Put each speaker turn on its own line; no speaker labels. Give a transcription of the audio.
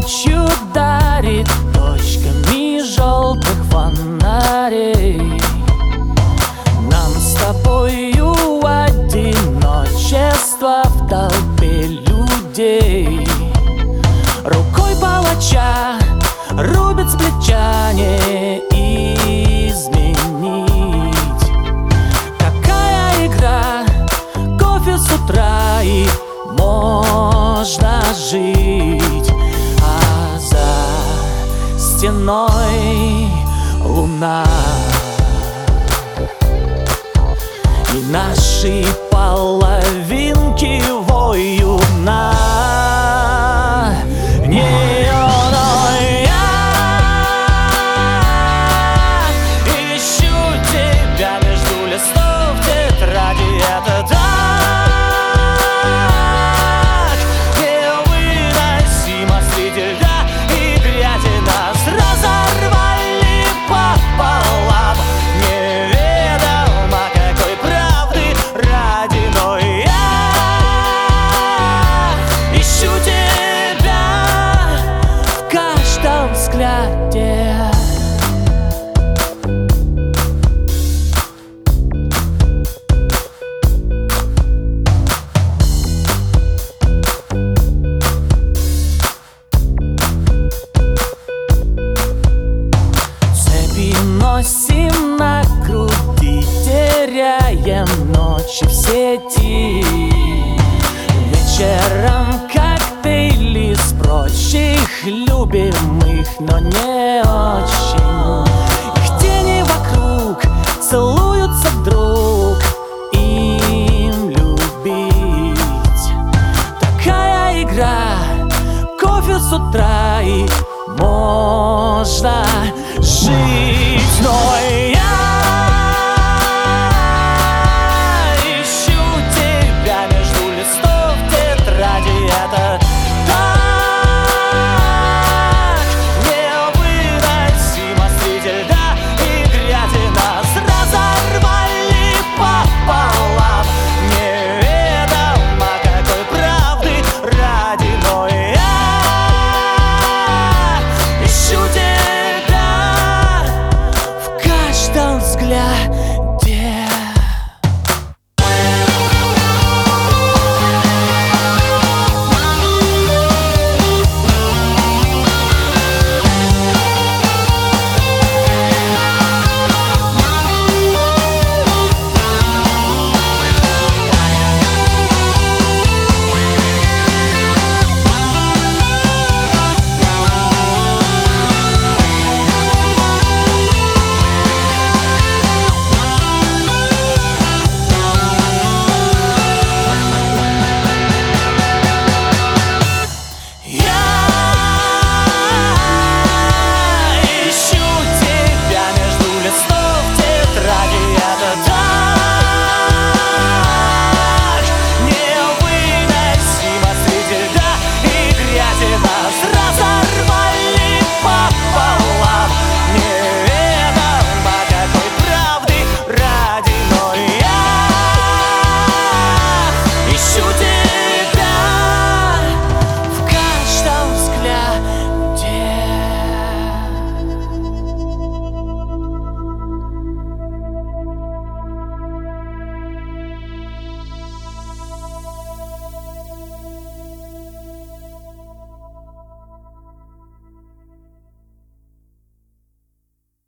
ночью дарит точками желтых фонарей. Нам с тобою одиночество в толпе людей. Рукой палача рубит с плеча не изменить. Какая игра, кофе с утра и можно жить. А за стеной луна, и наши половинки воют на неоновой. Я ищу тебя между листов тетради. Это так невыносимо среди льда и грязи. Нас разорвали пополам, неведомо какой правды ради. Но я ищу тебя в каждом взгляде. Носим на груди, теряем ночи в сети. Вечером коктейли с прочих любимых, но не очень.